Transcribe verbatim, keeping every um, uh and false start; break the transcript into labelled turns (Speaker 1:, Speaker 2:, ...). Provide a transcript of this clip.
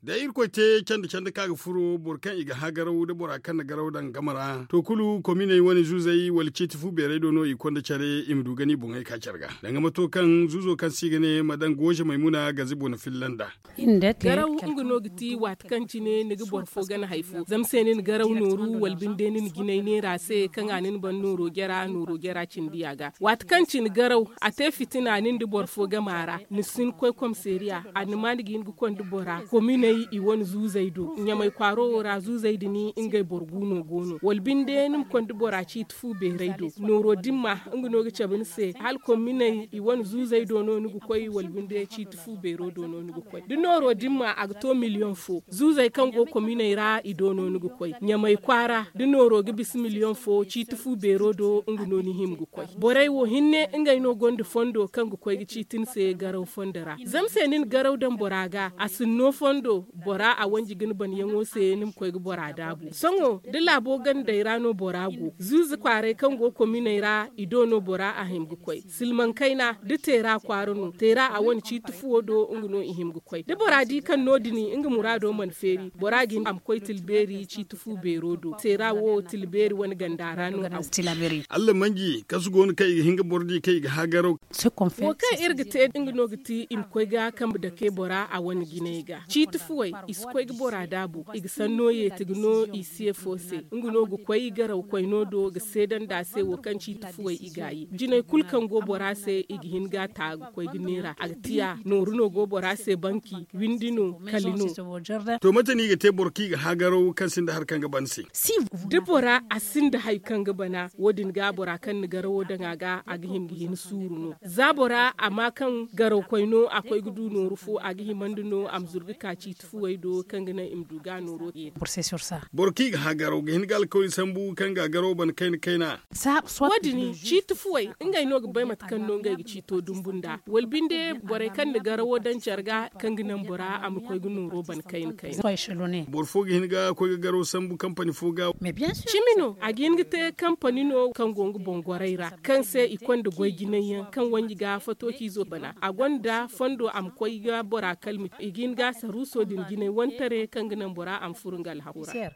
Speaker 1: da irko te canda canda kaga furo burkan iga hagarau da burakan na garau dan gamara to kulu komine wani zuzai walce tifu bere dono ikonda care imdu gani bungai ka carga danga mato kan zuzo kan sigane madan goje maimuna gazibo na finlanda
Speaker 2: inda
Speaker 3: garau nguno giti wat kanci ne nigi borfo gana haifu zamsenin garau noru walbindenin ginai ne rase kan anin ban noro gera noro gera cindiyaga wat kanci garau ate fitina nin di borfo gamara nisin koy kom seria animani gin gu kon di bora komine i won zuzaido nyamai kwaro ra zuzaidi ni ingai borguno gono walbinde nim kondi boraci tufu be reido noro dimma nguno gi chabin se hal komine i won zuzaido no nugu koy walbinde ci tufu be rodo no nugu koy di noro dimma agto million fo zuzai kango komine ra i do no nugu koy nyamai kwara di noro gi bis million fo ci tufu be rodo nguno ni himgu koy borai wo hinne ingai no gondi fondo kangu koy gi ci tin se garaw fondara zamse nin garaw dan boraga asin no fondo bora a wanji gin ban yango se nim koy bora dabu songo de labo gan da irano borago zuzu kware kan go komine ra idono bora a himgu koy silman kaina de tera kwarunu tera a wani ci tufuwo do nguno i himgu koy de bora di kan nodini inga murado man feri bora gin am koy tilberi ci tufu berodo tera wo tilberi wani gandarano a tilaberi
Speaker 1: Allah mangi kasu gon kai hinga bordi kai ga hagaro
Speaker 2: se konfe
Speaker 3: wo kai irgite ingno giti im koy ga kam da ke bora a wani ginega ci tufuwai iskoy bora dabu ig sanno ye tigno isi fose nguno gu koy garaw koy nodo ga sedan da se wo kanci tufuwai igayi jinay kulkan go bora se ig hinga ta koy ginera agtiya no runo go bora se banki windino kalino
Speaker 1: to matani ga te borki ga hagaro kan sin da harkan ga banse
Speaker 3: si dibora asinda hay kan ga bana wodin ga bora kan ni garawo da ga ag himgi hin suruno zabora amma kan garaw koy no akoy gudu no rufu ag himandino am zurgi ka ci tufuwai do kan gina imduga noro e
Speaker 2: pour c'est sur ça
Speaker 1: borki ga hagaro ga hingal ko sambu kan ga garo ban kain kaina
Speaker 2: sa
Speaker 3: wadini ci tufuwai ingai no ga bai mat kan no ngai ci to dumbunda walbinde bore kan da garawo dan carga kan gina bora am koy gunu ro ban kain kaina
Speaker 2: so échelonné
Speaker 1: borfo ga hinga ko ga garo sambu company foga
Speaker 2: mais bien sûr
Speaker 3: chimino a gingite company no kan gongu bongoraira kan se ikon da goy ginayen kan wanji ga fatoki zo bana a gonda fondo am koy ga bora kalmi igin ga saruso din gine wantare kan ginan bora am furungal hakura